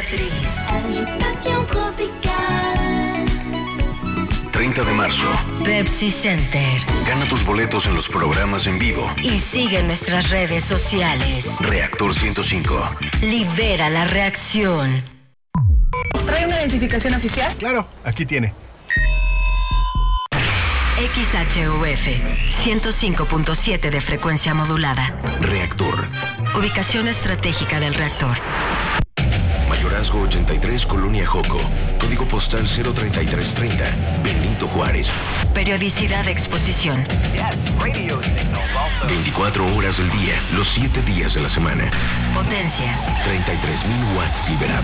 Matriz. Agitación tropical. 30 de marzo. Pepsi Center. Gana tus boletos en los programas en vivo. Y sigue nuestras redes sociales. Reactor 105. Libera la reacción. ¿Trae una identificación oficial? Claro, aquí tiene. XHUF 105.7 de frecuencia modulada. Reactor. Ubicación estratégica del reactor. Mayorazgo 83, Colonia Joco. Código postal 03330. Benito Juárez. Periodicidad de exposición. 24 horas del día, los 7 días de la semana. Potencia. 33,000 watts liberados.